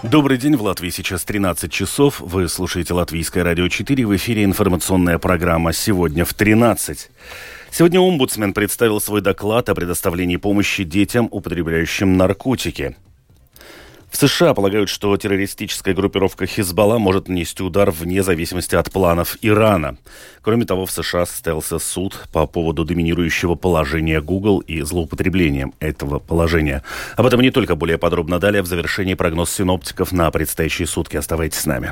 Добрый день, в Латвии сейчас 13 часов. Вы слушаете Латвийское радио 4. В эфире информационная программа «Сегодня в 13». Сегодня омбудсмен представил свой доклад о предоставлении помощи детям, употребляющим наркотики. В США полагают, что террористическая группировка Хизбалла может нанести удар вне зависимости от планов Ирана. Кроме того, в США состоялся суд по поводу доминирующего положения Google и злоупотреблением этого положения. Об этом не только более подробно далее в завершении прогноз синоптиков на предстоящие сутки. Оставайтесь с нами.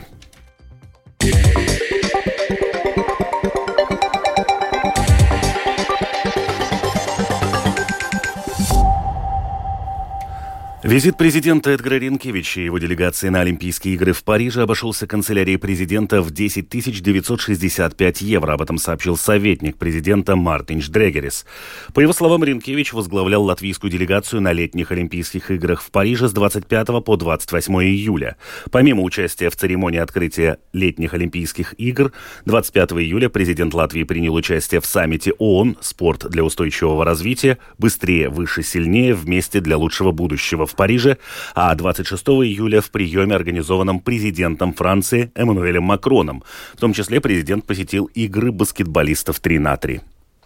Визит президента Эдгара Ринкевича и его делегации на Олимпийские игры в Париже обошелся канцелярии президента в 10 965 евро. Об этом сообщил советник президента Мартинš Дрегерис. По его словам, Ринкевич возглавлял латвийскую делегацию на летних Олимпийских играх в Париже с 25 по 28 июля. Помимо участия в церемонии открытия летних Олимпийских игр, 25 июля президент Латвии принял участие в саммите ООН «Спорт для устойчивого развития. Быстрее, выше, сильнее. Вместе для лучшего будущего» в Париже, а 26 июля в приеме, организованном президентом Франции Эммануэлем Макроном. В том числе президент посетил игры баскетболистов 3-на-3.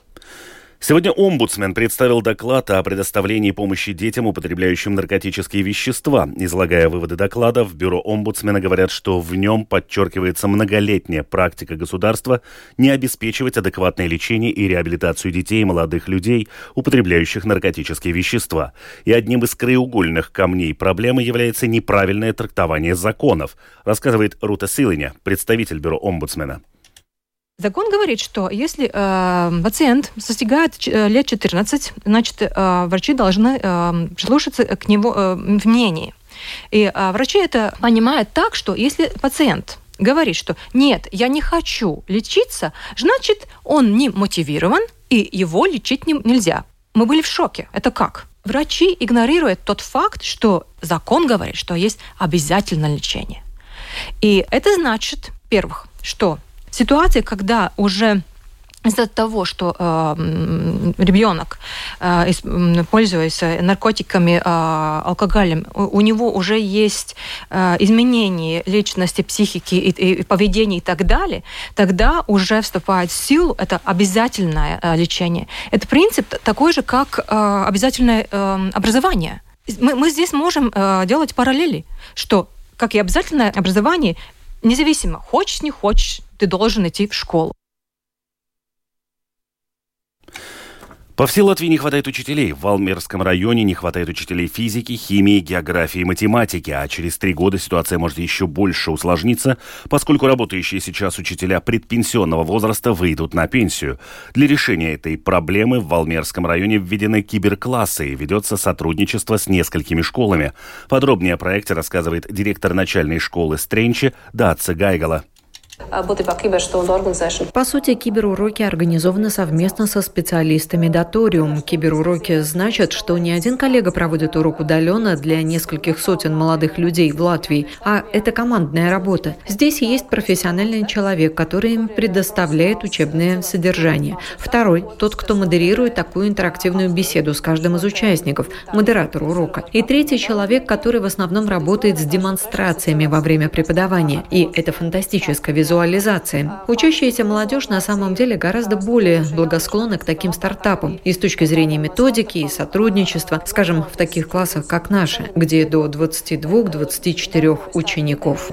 Сегодня омбудсмен представил доклад о предоставлении помощи детям, употребляющим наркотические вещества. Излагая выводы доклада, в бюро омбудсмена говорят, что в нем подчеркивается многолетняя практика государства не обеспечивать адекватное лечение и реабилитацию детей и молодых людей, употребляющих наркотические вещества. И одним из краеугольных камней проблемы является неправильное трактование законов, рассказывает Рута Силиня, представитель бюро омбудсмена. Закон говорит, что если пациент достигает лет 14, значит, врачи должны прислушаться к его мнению. И врачи это понимают так, что если пациент говорит, что нет, я не хочу лечиться, значит, он не мотивирован, и его лечить нельзя. Мы были в шоке. Это как? Врачи игнорируют тот факт, что закон говорит, что есть обязательное лечение. И это значит, во-первых, что ситуация, когда уже из-за того, что ребенок, пользуясь наркотиками, алкоголем, у него уже есть изменения личности, психики и поведения и так далее, тогда уже вступает в силу это обязательное лечение. Это принцип такой же, как обязательное образование. Мы здесь можем делать параллели, что, как и обязательное образование, независимо, хочешь, не хочешь, ты должен идти в школу. По всей Латвии не хватает учителей. В Валмерском районе не хватает учителей физики, химии, географии и математики. А через 3 года ситуация может еще больше усложниться, поскольку работающие сейчас учителя предпенсионного возраста выйдут на пенсию. Для решения этой проблемы в Валмерском районе введены киберклассы и ведется сотрудничество с несколькими школами. Подробнее о проекте рассказывает директор начальной школы Стренчи Даца Гайгала. По сути, киберуроки организованы совместно со специалистами Datorium. Киберуроки значат, что не один коллега проводит урок удаленно для нескольких сотен молодых людей в Латвии, а это командная работа. Здесь есть профессиональный человек, который им предоставляет учебное содержание. Второй – тот, кто модерирует такую интерактивную беседу с каждым из участников, модератор урока. И третий человек, который в основном работает с демонстрациями во время преподавания. И это фантастическая визуализация. Учащаяся молодежь на самом деле гораздо более благосклонна к таким стартапам и с точки зрения методики и сотрудничества, скажем, в таких классах, как наши, где до 22-24 учеников.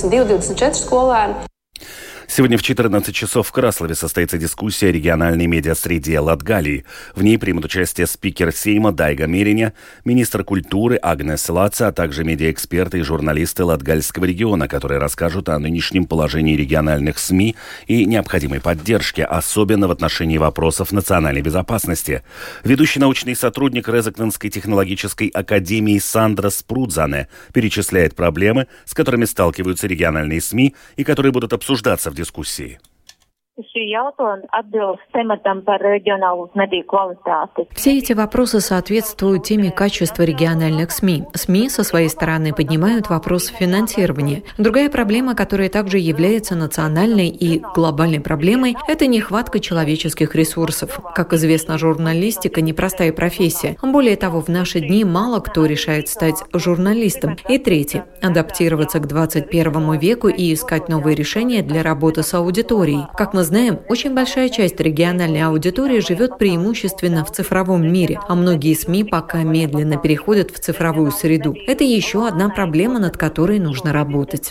Сегодня в 14 часов в Краслове состоится дискуссия о региональной медиасреде Латгалии. В ней примут участие спикер Сейма Дайга Мериня, министр культуры Агнес Лаца, а также медиаэксперты и журналисты Латгальского региона, которые расскажут о нынешнем положении региональных СМИ и необходимой поддержке, особенно в отношении вопросов национальной безопасности. Ведущий научный сотрудник Резекненской технологической академии Сандра Спрудзане перечисляет проблемы, с которыми сталкиваются региональные СМИ и которые будут обсуждаться в дискуссии. Все эти вопросы соответствуют теме качества региональных СМИ. СМИ, со своей стороны, поднимают вопрос финансирования. Другая проблема, которая также является национальной и глобальной проблемой, это нехватка человеческих ресурсов. Как известно, журналистика – непростая профессия. Более того, в наши дни мало кто решает стать журналистом. И третье – адаптироваться к 21 веку и искать новые решения для работы с аудиторией. Как мы знаем, очень большая часть региональной аудитории живет преимущественно в цифровом мире, а многие СМИ пока медленно переходят в цифровую среду. Это еще одна проблема, над которой нужно работать.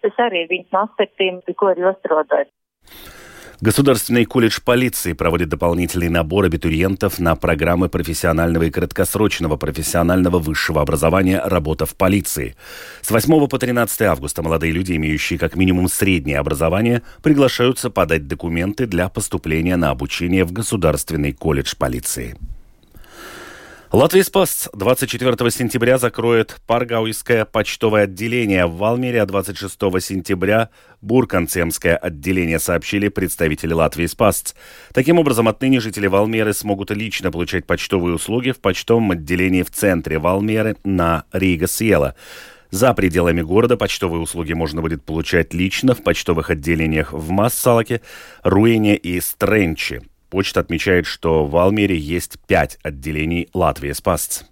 Государственный колледж полиции проводит дополнительный набор абитуриентов на программы профессионального и краткосрочного профессионального высшего образования «Работа в полиции». С 8 по 13 августа молодые люди, имеющие как минимум среднее образование, приглашаются подать документы для поступления на обучение в Государственный колледж полиции. Латвийс Пастс 24 сентября закроет Паргауйское почтовое отделение в Валмере, а 26 сентября Бурканцемское отделение, сообщили представители Латвийс Пастс. Таким образом, отныне жители Валмеры смогут лично получать почтовые услуги в почтовом отделении в центре Валмеры на Рига-Сиела. За пределами города почтовые услуги можно будет получать лично в почтовых отделениях в Массалаке, Руэне и Стренче. Почта отмечает, что в Валмере есть 5 отделений Латвийс Пастс.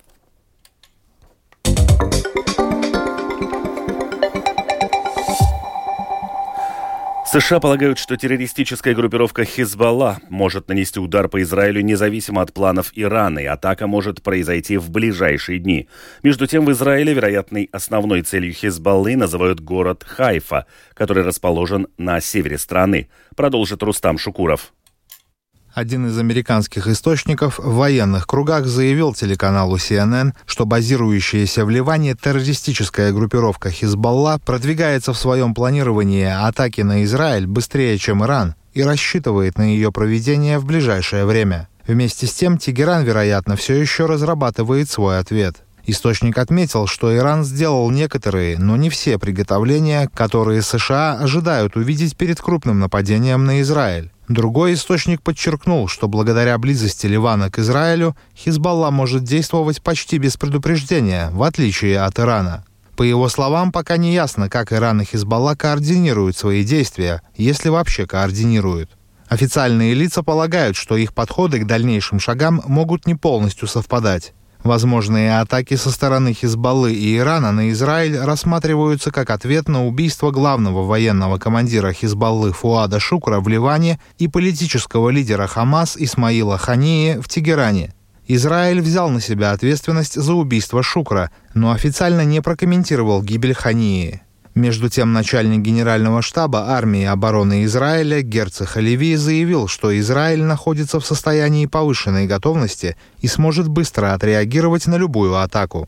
США полагают, что террористическая группировка Хизбалла может нанести удар по Израилю независимо от планов Ирана, и атака может произойти в ближайшие дни. Между тем, в Израиле вероятной основной целью Хизбаллы называют город Хайфа, который расположен на севере страны. Продолжит Рустам Шукуров. Один из американских источников в военных кругах заявил телеканалу CNN, что базирующаяся в Ливане террористическая группировка Хизбалла продвигается в своем планировании атаки на Израиль быстрее, чем Иран, и рассчитывает на ее проведение в ближайшее время. Вместе с тем, Тегеран, вероятно, все еще разрабатывает свой ответ. Источник отметил, что Иран сделал некоторые, но не все приготовления, которые США ожидают увидеть перед крупным нападением на Израиль. Другой источник подчеркнул, что благодаря близости Ливана к Израилю Хизбалла может действовать почти без предупреждения, в отличие от Ирана. По его словам, пока не ясно, как Иран и Хизбалла координируют свои действия, если вообще координируют. Официальные лица полагают, что их подходы к дальнейшим шагам могут не полностью совпадать. Возможные атаки со стороны Хизбаллы и Ирана на Израиль рассматриваются как ответ на убийство главного военного командира Хизбаллы Фуада Шукра в Ливане и политического лидера Хамас Исмаила Хании в Тегеране. Израиль взял на себя ответственность за убийство Шукра, но официально не прокомментировал гибель Хании. Между тем, начальник Генерального штаба армии обороны Израиля Герци Халеви заявил, что Израиль находится в состоянии повышенной готовности и сможет быстро отреагировать на любую атаку.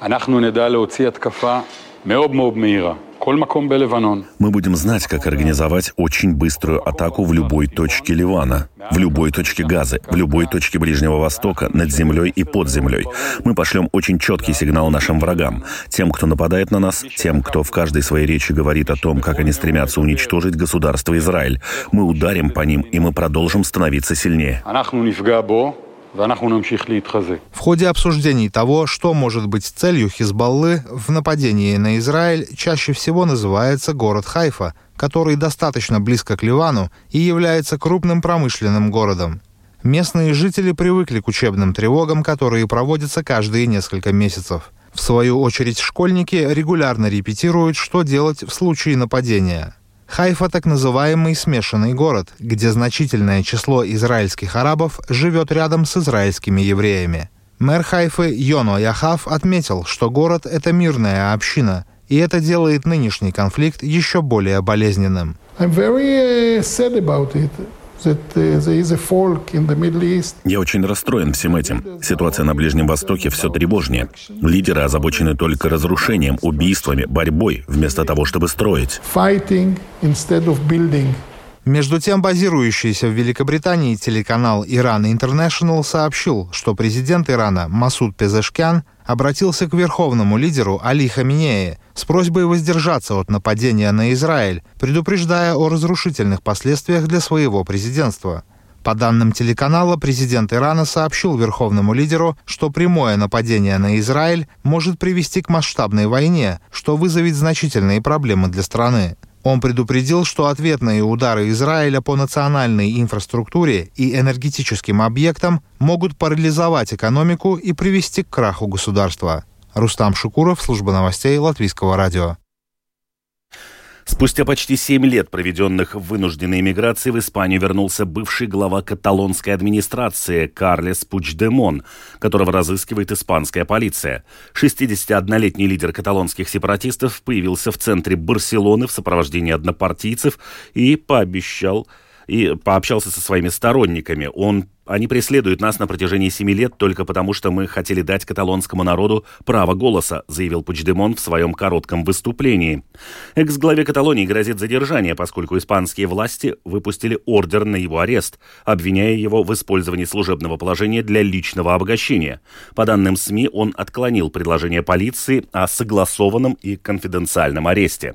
Мы будем знать, как организовать очень быструю атаку в любой точке Ливана, в любой точке Газы, в любой точке Ближнего Востока, над землей и под землей. Мы пошлем очень четкий сигнал нашим врагам, тем, кто нападает на нас, тем, кто в каждой своей речи говорит о том, как они стремятся уничтожить государство Израиль. Мы ударим по ним, и мы продолжим становиться сильнее. В ходе обсуждений того, что может быть целью Хизбаллы в нападении на Израиль, чаще всего называется город Хайфа, который достаточно близко к Ливану и является крупным промышленным городом. Местные жители привыкли к учебным тревогам, которые проводятся каждые несколько месяцев. В свою очередь, школьники регулярно репетируют, что делать в случае нападения. Хайфа – так называемый смешанный город, где значительное число израильских арабов живет рядом с израильскими евреями. Мэр Хайфы Йоно Яхав отметил, что город – это мирная община, и это делает нынешний конфликт еще более болезненным. Я очень расстроен всем этим. Ситуация на Ближнем Востоке все тревожнее. Лидеры озабочены только разрушением, убийствами, борьбой, вместо того, чтобы строить. Между тем, базирующийся в Великобритании телеканал «Иран Интернешнл» сообщил, что президент Ирана Масуд Пезешкян обратился к верховному лидеру Али Хаминеи с просьбой воздержаться от нападения на Израиль, предупреждая о разрушительных последствиях для своего президентства. По данным телеканала, президент Ирана сообщил верховному лидеру, что прямое нападение на Израиль может привести к масштабной войне, что вызовет значительные проблемы для страны. Он предупредил, что ответные удары Израиля по национальной инфраструктуре и энергетическим объектам могут парализовать экономику и привести к краху государства. Рустам Шукуров, служба новостей Латвийского радио. Спустя почти 7 лет, проведенных в вынужденной эмиграции, в Испанию вернулся бывший глава каталонской администрации Карлес Пучдемон, которого разыскивает испанская полиция. 61-летний лидер каталонских сепаратистов появился в центре Барселоны в сопровождении однопартийцев и пообщался со своими сторонниками. Они преследуют нас на протяжении 7 лет только потому, что мы хотели дать каталонскому народу право голоса, заявил Пучдемон в своем коротком выступлении. Экс-главе Каталонии грозит задержание, поскольку испанские власти выпустили ордер на его арест, обвиняя его в использовании служебного положения для личного обогащения. По данным СМИ, он отклонил предложение полиции о согласованном и конфиденциальном аресте.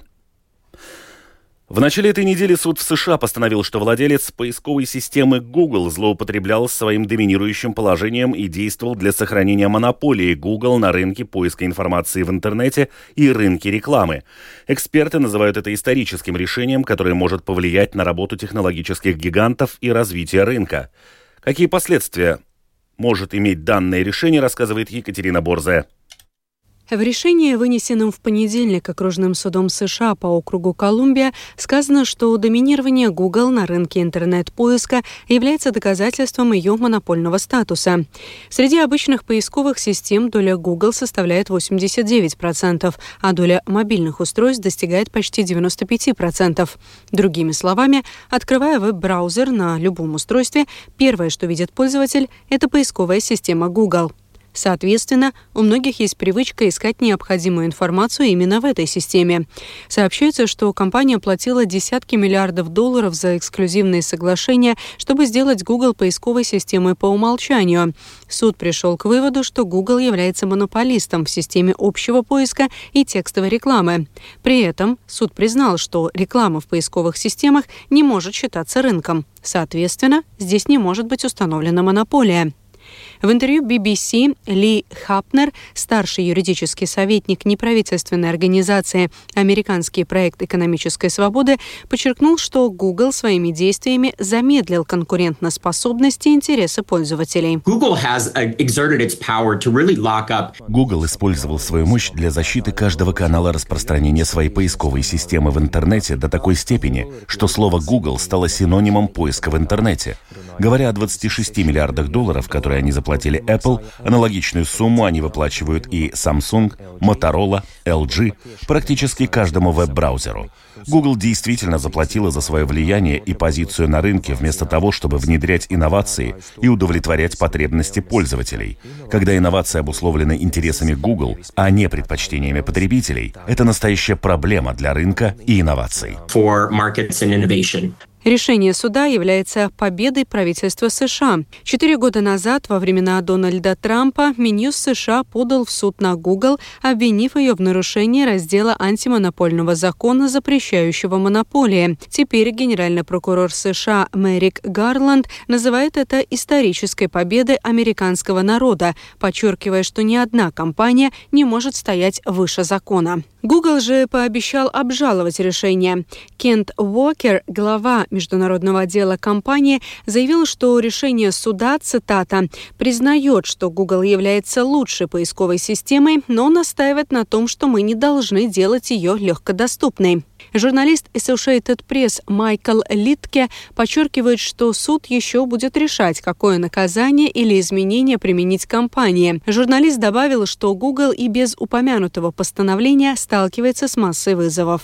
В начале этой недели суд в США постановил, что владелец поисковой системы Google злоупотреблял своим доминирующим положением и действовал для сохранения монополии Google на рынке поиска информации в интернете и рынке рекламы. Эксперты называют это историческим решением, которое может повлиять на работу технологических гигантов и развитие рынка. Какие последствия может иметь данное решение, рассказывает Екатерина Борзая. В решении, вынесенном в понедельник окружным судом США по округу Колумбия, сказано, что доминирование Google на рынке интернет-поиска является доказательством ее монопольного статуса. Среди обычных поисковых систем доля Google составляет 89%, а доля мобильных устройств достигает почти 95%. Другими словами, открывая веб-браузер на любом устройстве, первое, что видит пользователь, это поисковая система Google. Соответственно, у многих есть привычка искать необходимую информацию именно в этой системе. Сообщается, что компания платила десятки миллиардов долларов за эксклюзивные соглашения, чтобы сделать Google поисковой системой по умолчанию. Суд пришел к выводу, что Google является монополистом в системе общего поиска и текстовой рекламы. При этом суд признал, что реклама в поисковых системах не может считаться рынком. Соответственно, здесь не может быть установлена монополия. В интервью BBC Ли Хапнер, старший юридический советник неправительственной организации «Американский проект экономической свободы», подчеркнул, что Google своими действиями замедлил конкурентоспособность и интересы пользователей. Google использовал свою мощь для защиты каждого канала распространения своей поисковой системы в интернете до такой степени, что слово Google стало синонимом поиска в интернете. Говоря о 26 миллиардах долларов, которые они заплатили Apple, аналогичную сумму они выплачивают и Samsung, Motorola, LG, практически каждому веб-браузеру. Google действительно заплатила за свое влияние и позицию на рынке вместо того, чтобы внедрять инновации и удовлетворять потребности пользователей. Когда инновации обусловлены интересами Google, а не предпочтениями потребителей, это настоящая проблема для рынка и инноваций. Решение суда является победой правительства США. 4 года назад, во времена Дональда Трампа, Минюс США подал в суд на Google, обвинив ее в нарушении раздела антимонопольного закона, запрещающего монополии. Теперь генеральный прокурор США Мерик Гарланд называет это исторической победой американского народа, подчеркивая, что ни одна компания не может стоять выше закона. Google же пообещал обжаловать решение. Кент Уокер, глава международного отдела компании, заявил, что решение суда, цитата, «признает, что Google является лучшей поисковой системой, но настаивает на том, что мы не должны делать ее легкодоступной». Журналист Associated Press Майкл Литке подчеркивает, что суд еще будет решать, какое наказание или изменение применить компании. Журналист добавил, что Google и без упомянутого постановления сталкивается с массой вызовов.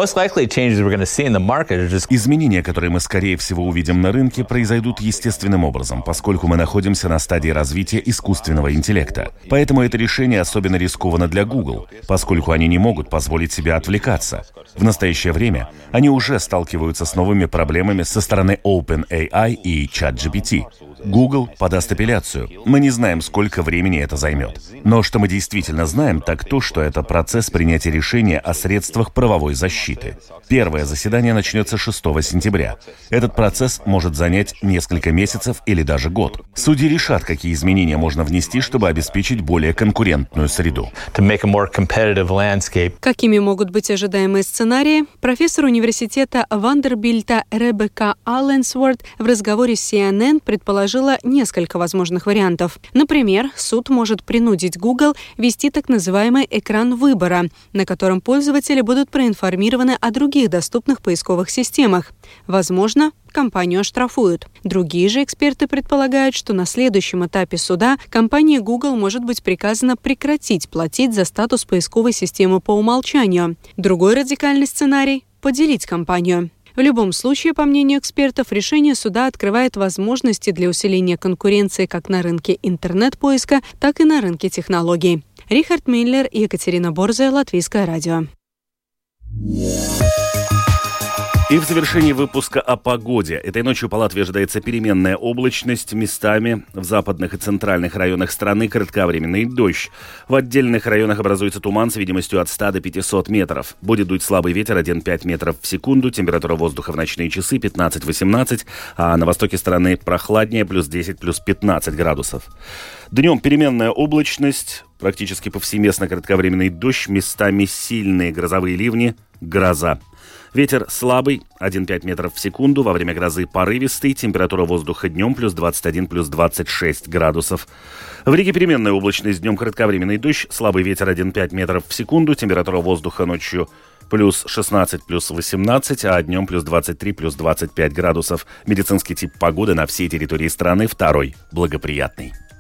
Изменения, которые мы, скорее всего, увидим на рынке, произойдут естественным образом, поскольку мы находимся на стадии развития искусственного интеллекта. Поэтому это решение особенно рискованно для Google, поскольку они не могут позволить себе отвлекаться. В настоящее время они уже сталкиваются с новыми проблемами со стороны OpenAI и ChatGPT. Google подаст апелляцию. Мы не знаем, сколько времени это займет. Но что мы действительно знаем, так то, что это процесс принятия решения о средствах правовой защиты. Первое заседание начнется 6 сентября. Этот процесс может занять несколько месяцев или даже год. Судьи решат, какие изменения можно внести, чтобы обеспечить более конкурентную среду. Какими могут быть ожидаемые сценарии? Профессор университета Вандербильта Ребекка Алленсворт в разговоре с CNN предположила несколько возможных вариантов. Например, суд может принудить Google ввести так называемый экран выбора, на котором пользователи будут проинформированы о других доступных поисковых системах. Возможно, компанию оштрафуют. Другие же эксперты предполагают, что на следующем этапе суда компании Google может быть приказано прекратить платить за статус поисковой системы по умолчанию. Другой радикальный сценарий – поделить компанию. В любом случае, по мнению экспертов, решение суда открывает возможности для усиления конкуренции как на рынке интернет-поиска, так и на рынке технологий. Рихард Миллер и Екатерина Борзая, Латвийское радио. И в завершении выпуска о погоде. Этой ночью по Латвии ожидается переменная облачность. Местами в западных и центральных районах страны кратковременный дождь. В отдельных районах образуется туман с видимостью от 100 до 500 метров. Будет дуть слабый ветер 1,5 метров в секунду. Температура воздуха в ночные часы 15-18, а на востоке страны прохладнее, плюс 10, плюс 15 градусов. Днем переменная облачность, практически повсеместно кратковременный дождь, местами сильные грозовые ливни, гроза. Ветер слабый, 1,5 метров в секунду, во время грозы порывистый, температура воздуха днем плюс 21, плюс 26 градусов. В Риге переменная облачность, днем кратковременный дождь, слабый ветер 1,5 метров в секунду, температура воздуха ночью плюс 16, плюс 18, а днем плюс 23, плюс 25 градусов. Медицинский тип погоды на всей территории страны второй, благоприятный.